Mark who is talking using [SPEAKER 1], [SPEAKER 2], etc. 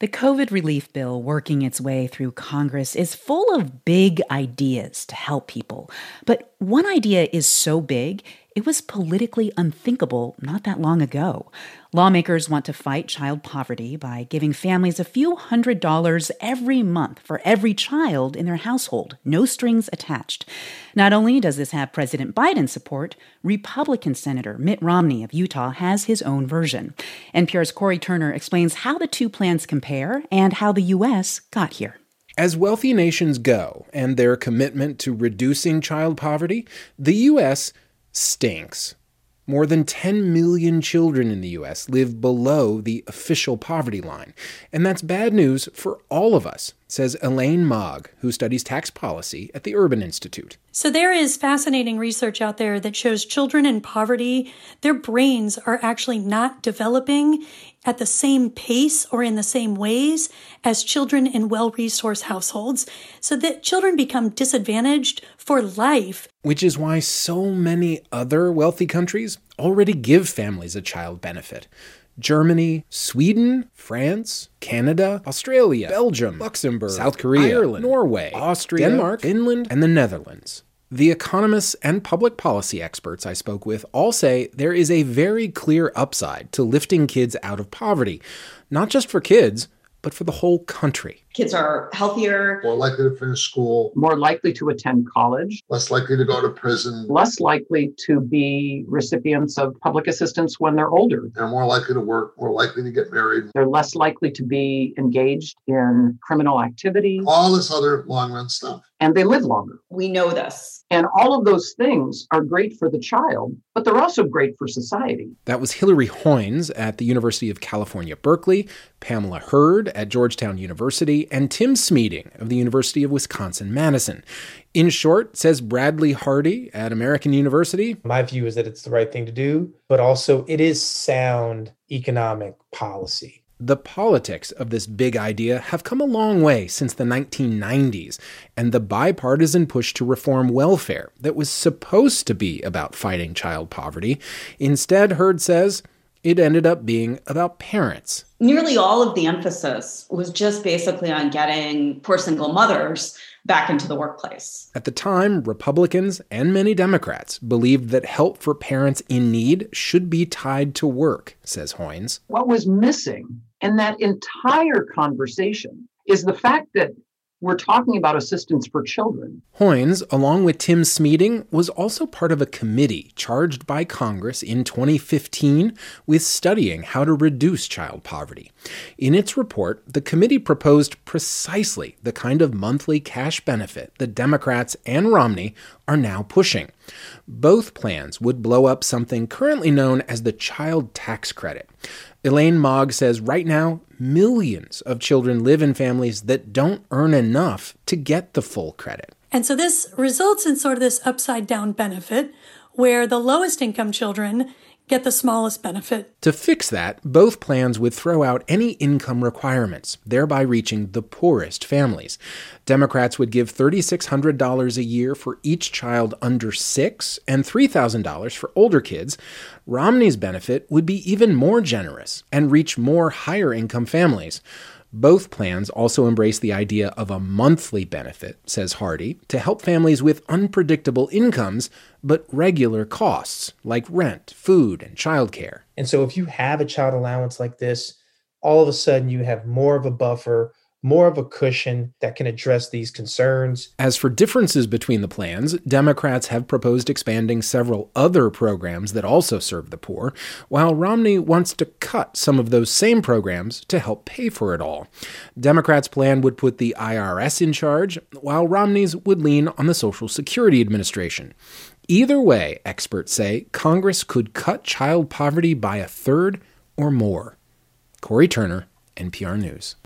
[SPEAKER 1] The COVID relief bill working its way through Congress is full of big ideas to help people. But one idea is so big, it was politically unthinkable not that long ago. Lawmakers want to fight child poverty by giving families a few $100s every month for every child in their household, no strings attached. Not only does this have President Biden's support, Republican Senator Mitt Romney of Utah has his own version. NPR's Cory Turner explains how the two plans compare and how the U.S. got here.
[SPEAKER 2] As wealthy nations go and their commitment to reducing child poverty, the U.S. stinks. More than 10 million children in the U.S. live below the official poverty line. And that's bad news for all of us, says Elaine Mogg, who studies tax policy at the Urban Institute.
[SPEAKER 3] So there is fascinating research out there that shows children in poverty, their brains are actually not developing at the same pace or in the same ways as children in well-resourced households, so that children become disadvantaged for life.
[SPEAKER 2] Which is why so many other wealthy countries already give families a child benefit. Germany, Sweden, France, Canada, Australia, Belgium, Luxembourg, South Korea, Ireland, Norway, Austria, Denmark, Finland, and the Netherlands. The economists and public policy experts I spoke with all say there is a very clear upside to lifting kids out of poverty, not just for kids, but for the whole country.
[SPEAKER 4] Kids are healthier,
[SPEAKER 5] more likely to finish school,
[SPEAKER 6] more likely to attend college,
[SPEAKER 5] less likely to go to prison,
[SPEAKER 6] less likely to be recipients of public assistance when they're older.
[SPEAKER 5] They're more likely to work, more likely to get married.
[SPEAKER 6] They're less likely to be engaged in criminal activity.
[SPEAKER 5] All this other long-run stuff.
[SPEAKER 6] And they live longer.
[SPEAKER 4] We know this.
[SPEAKER 6] And all of those things are great for the child, but they're also great for society.
[SPEAKER 2] That was Hillary Hoynes at the University of California, Berkeley, Pamela Hurd at Georgetown University, and Tim Smeeding of the University of Wisconsin-Madison. In short, says Bradley Hardy at American University,
[SPEAKER 7] my view is that it's the right thing to do, but also it is sound economic policy.
[SPEAKER 2] The politics of this big idea have come a long way since the 1990s, and the bipartisan push to reform welfare that was supposed to be about fighting child poverty. Instead, Hurd says, it ended up being about parents.
[SPEAKER 4] Nearly all of the emphasis was just basically on getting poor single mothers back into the workplace.
[SPEAKER 2] At the time, Republicans and many Democrats believed that help for parents in need should be tied to work, says Hoynes.
[SPEAKER 6] What was missing in that entire conversation is the fact that we're talking about assistance for children.
[SPEAKER 2] Hoynes, along with Tim Smeeding, was also part of a committee charged by Congress in 2015 with studying how to reduce child poverty. In its report, the committee proposed precisely the kind of monthly cash benefit that Democrats and Romney are now pushing. Both plans would blow up something currently known as the child tax credit. Elaine Mogg says right now, millions of children live in families that don't earn enough to get the full credit.
[SPEAKER 3] And so this results in sort of this upside down benefit where the lowest income children get the smallest benefit.
[SPEAKER 2] To fix that, both plans would throw out any income requirements, thereby reaching the poorest families. Democrats would give $3,600 a year for each child under 6 and $3,000 for older kids. Romney's benefit would be even more generous and reach more higher income families. Both plans also embrace the idea of a monthly benefit, says Hardy, to help families with unpredictable incomes, but regular costs like rent, food, and childcare.
[SPEAKER 7] And so if you have a child allowance like this, all of a sudden you have more of a buffer, more of a cushion that can address these concerns.
[SPEAKER 2] As for differences between the plans, Democrats have proposed expanding several other programs that also serve the poor, while Romney wants to cut some of those same programs to help pay for it all. Democrats' plan would put the IRS in charge, while Romney's would lean on the Social Security Administration. Either way, experts say, Congress could cut child poverty by a third or more. Cory Turner, NPR News.